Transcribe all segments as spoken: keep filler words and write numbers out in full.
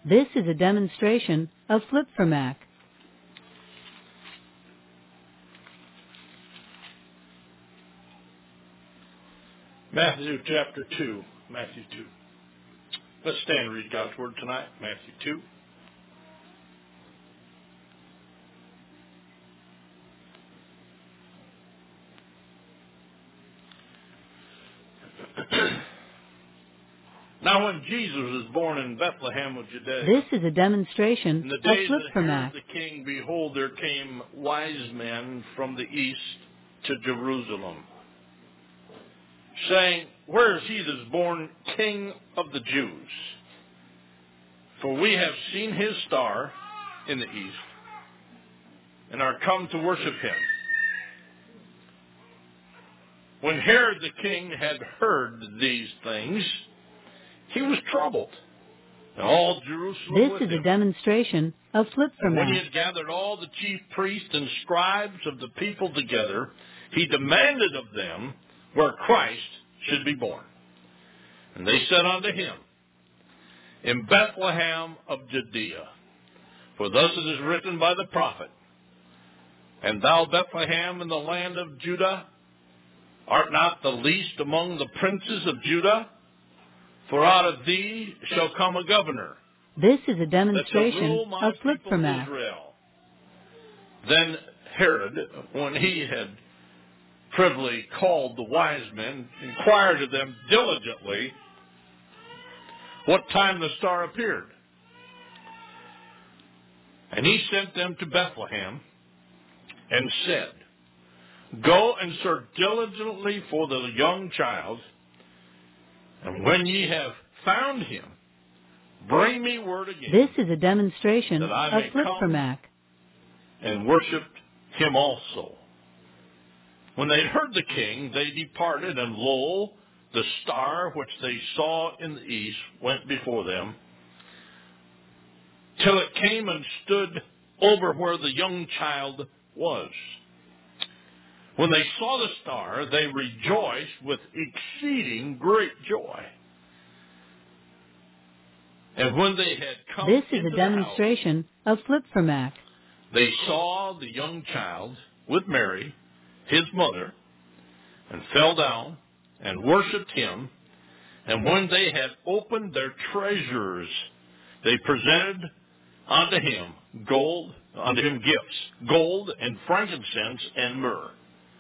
This is a demonstration of Flip for Mac. Matthew chapter two. Matthew two. Let's stand and read God's word tonight. Matthew two. Now when Jesus was born in Bethlehem of Judea, This is a demonstration in the of days Flip of for Herod Mac. the king, behold, there came wise men from the east to Jerusalem, saying, Where is he that is born King of the Jews? For we have seen his star in the east, and are come to worship him. When Herod the king had heard these things, he was troubled, and all Jerusalem This with is him. a demonstration of Flip for And when he Mac. had gathered all the chief priests and scribes of the people together, he demanded of them where Christ should be born. And they said unto him, In Bethlehem of Judea. For thus it is written by the prophet, And thou, Bethlehem, in the land of Judah, art not the least among the princes of Judah? For out of thee shall come a governor, This is a that shall demonstration rule my of Flip people for Mac. Israel. Then Herod, when he had privily called the wise men, inquired of them diligently what time the star appeared. And he sent them to Bethlehem and said, Go and search diligently for the young child, and when ye have found him, bring me word again, This is a demonstration that I of may Flip for come Mac. and worship him also. When they heard the king, they departed, and lo, the star which they saw in the east went before them, till it came and stood over where the young child was. When they saw the star, they rejoiced with exceeding great joy. And when they had come This is into a the house, demonstration of Flip for Mac. they saw the young child with Mary, his mother, and fell down and worshipped him. And when they had opened their treasures, they presented unto him gold, unto him gifts, gold and frankincense and myrrh.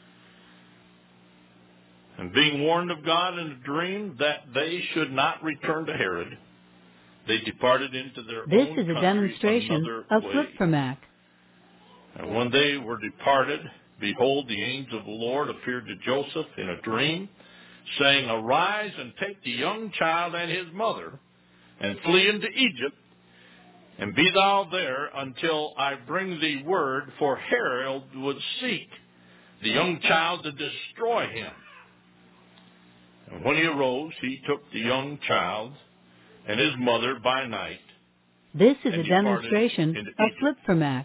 And being warned of God in a dream that they should not return to Herod, they departed into their This own is a country demonstration another of way. Flip for Mac. And when they were departed, behold, the angel of the Lord appeared to Joseph in a dream, saying, Arise and take the young child and his mother, and flee into Egypt, and be thou there until I bring thee word, for Herod would seek the young child to destroy him. And when he arose, he took the young child and his mother by night, This is and a departed demonstration into of Egypt, Flip for Mac.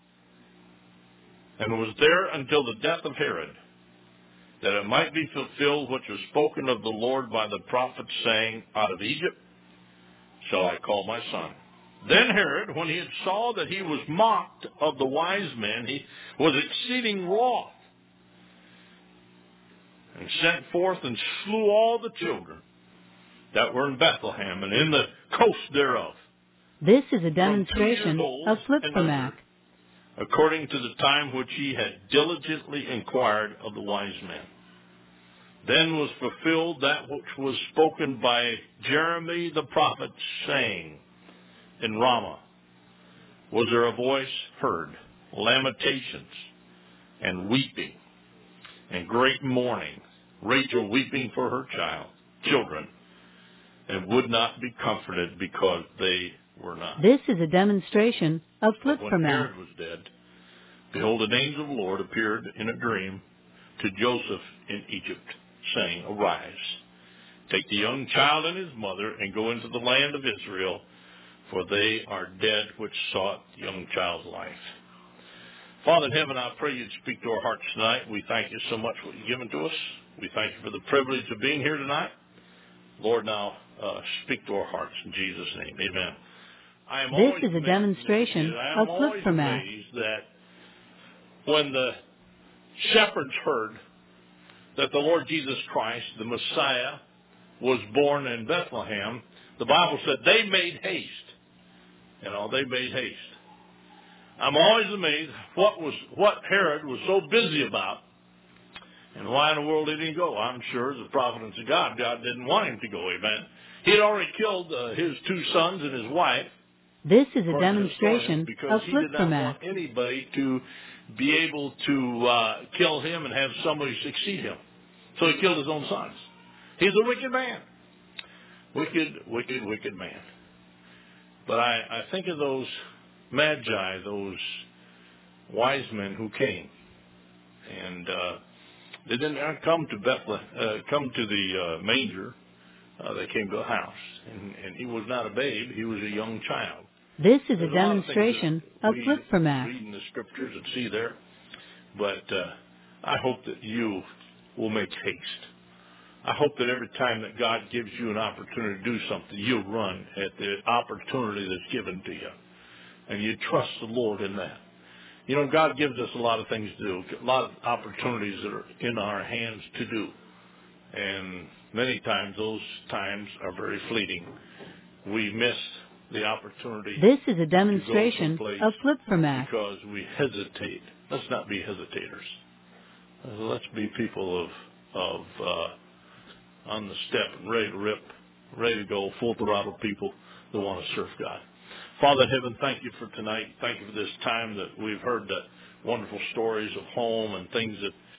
and was there until the death of Herod, that it might be fulfilled which was spoken of the Lord by the prophet, saying, Out of Egypt shall I call my son. Then Herod, when he had saw that he was mocked of the wise men, he was exceeding wroth, and sent forth and slew all the children that were in Bethlehem and in the coast thereof, This is a from two years demonstration old of Flip and for under, Mac. according to the time which he had diligently inquired of the wise men. Then was fulfilled that which was spoken by Jeremy the prophet, saying, In Ramah was there a voice heard, lamentations and weeping, and great mourning, Rachel weeping for her child, children, and would not be comforted because they were not. This is a demonstration of Flip But when for Mac. Herod was dead, behold, an angel of the Lord appeared in a dream to Joseph in Egypt, saying, Arise, take the young child and his mother, and go into the land of Israel, for they are dead which sought the young child's life. Father in heaven, I pray you'd speak to our hearts tonight. We thank you so much for what you've given to us. We thank you for the privilege of being here tonight. Lord, now uh, speak to our hearts in Jesus' name. Amen. I am This always is a amazed, demonstration I am of always Flip-for-Mac. amazed that when the shepherds heard that the Lord Jesus Christ, the Messiah, was born in Bethlehem, the Bible said they made haste. You know, they made haste. I'm always amazed what was what Herod was so busy about, and why in the world did he go? I'm sure as a providence of God, God didn't want him to go. Amen. He had already killed uh, his two sons and his wife. This is a According to historians, demonstration because of he did not want Flip-for-Mac. anybody to be able to uh, kill him and have somebody succeed him. So he killed his own sons. He's a wicked man. Wicked, wicked, wicked man. But I, I think of those magi, those wise men who came. And uh, they did not come to Bethlehem, uh, come to the uh, manger. Uh, they came to a house. And, and he was not a babe. He was a young child. This is There's a a lot of things demonstration that of we Flip-for-Mac. read in the scriptures and see there. But uh, I hope that you will make haste. I hope that every time that God gives you an opportunity to do something, you'll run at the opportunity that's given to you. And you trust the Lord in that. You know, God gives us a lot of things to do, a lot of opportunities that are in our hands to do. And many times those times are very fleeting. We miss the opportunity This is a to go demonstration someplace of Flip-for-Mac. because we hesitate. Let's not be hesitators. Uh, Let's be people of of uh, on the step and ready to rip, ready to go, full throttle people that want to serve God. Father in heaven, thank you for tonight. Thank you for this time that we've heard the wonderful stories of home and things that